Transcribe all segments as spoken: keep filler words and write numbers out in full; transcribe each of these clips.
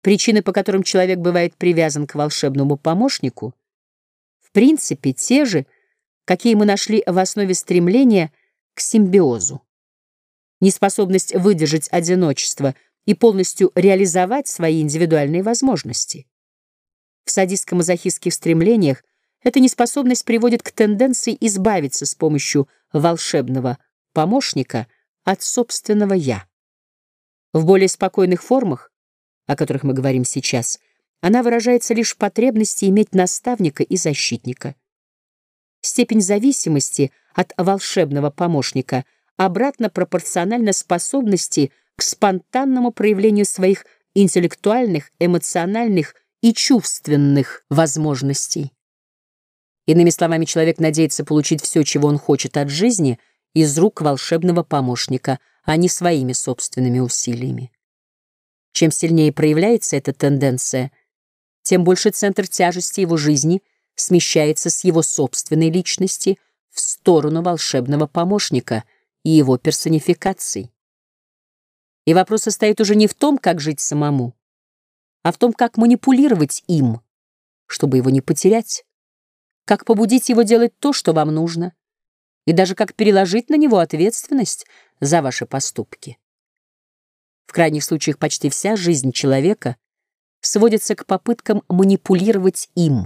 Причины, по которым человек бывает привязан к волшебному помощнику, в принципе те же, какие мы нашли в основе стремления к симбиозу. Неспособность выдержать одиночество и полностью реализовать свои индивидуальные возможности. В садистско-мазохистских стремлениях эта неспособность приводит к тенденции избавиться с помощью волшебного помощника от собственного «я». В более спокойных формах, о которых мы говорим сейчас, она выражается лишь в потребности иметь наставника и защитника. Степень зависимости от волшебного помощника обратно пропорциональна способности к спонтанному проявлению своих интеллектуальных, эмоциональных и чувственных возможностей. Иными словами, человек надеется получить все, чего он хочет от жизни, из рук волшебного помощника, а не своими собственными усилиями. Чем сильнее проявляется эта тенденция, тем больше центр тяжести его жизни смещается с его собственной личности в сторону волшебного помощника и его персонификаций. И вопрос состоит уже не в том, как жить самому, а в том, как манипулировать им, чтобы его не потерять, как побудить его делать то, что вам нужно, и даже как переложить на него ответственность за ваши поступки. В крайних случаях почти вся жизнь человека сводится к попыткам манипулировать им.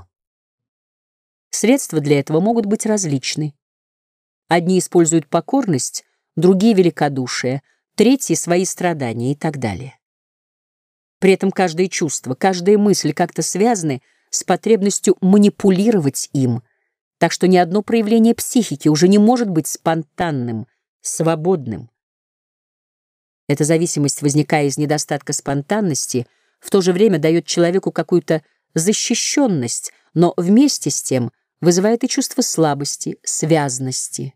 Средства для этого могут быть различны. Одни используют покорность, другие — великодушие, третьи — свои страдания и так далее. При этом каждое чувство, каждая мысль как-то связаны с потребностью манипулировать им, так что ни одно проявление психики уже не может быть спонтанным, свободным. Эта зависимость, возникая из недостатка спонтанности, в то же время дает человеку какую-то защищенность, но вместе с тем вызывает и чувство слабости, связности.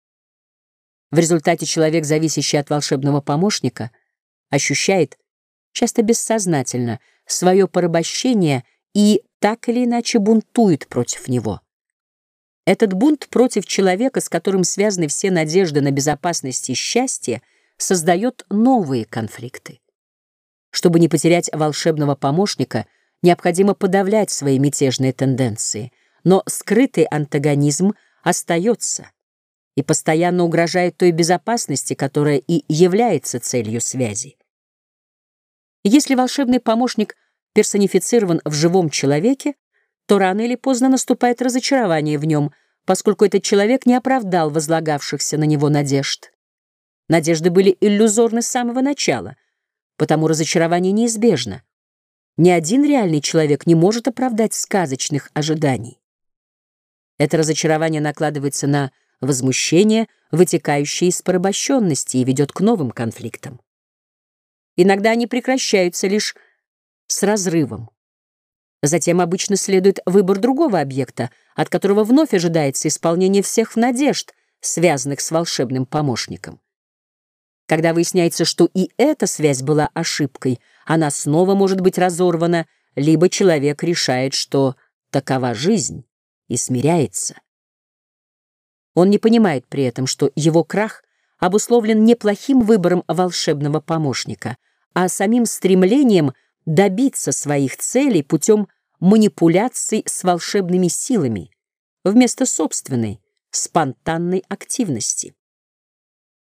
В результате человек, зависящий от волшебного помощника, ощущает, часто бессознательно, свое порабощение и так или иначе бунтует против него. Этот бунт против человека, с которым связаны все надежды на безопасность и счастье, создает новые конфликты. Чтобы не потерять волшебного помощника, необходимо подавлять свои мятежные тенденции, но скрытый антагонизм остается и постоянно угрожает той безопасности, которая и является целью связи. Если волшебный помощник персонифицирован в живом человеке, то рано или поздно наступает разочарование в нем, поскольку этот человек не оправдал возлагавшихся на него надежд. Надежды были иллюзорны с самого начала, потому разочарование неизбежно. Ни один реальный человек не может оправдать сказочных ожиданий. Это разочарование накладывается на возмущение, вытекающее из порабощенности, и ведет к новым конфликтам. Иногда они прекращаются лишь с разрывом. Затем обычно следует выбор другого объекта, от которого вновь ожидается исполнение всех надежд, связанных с волшебным помощником. Когда выясняется, что и эта связь была ошибкой, она снова может быть разорвана, либо человек решает, что такова жизнь, и смиряется. Он не понимает при этом, что его крах обусловлен не плохим выбором волшебного помощника, а самим стремлением добиться своих целей путем манипуляций с волшебными силами вместо собственной спонтанной активности.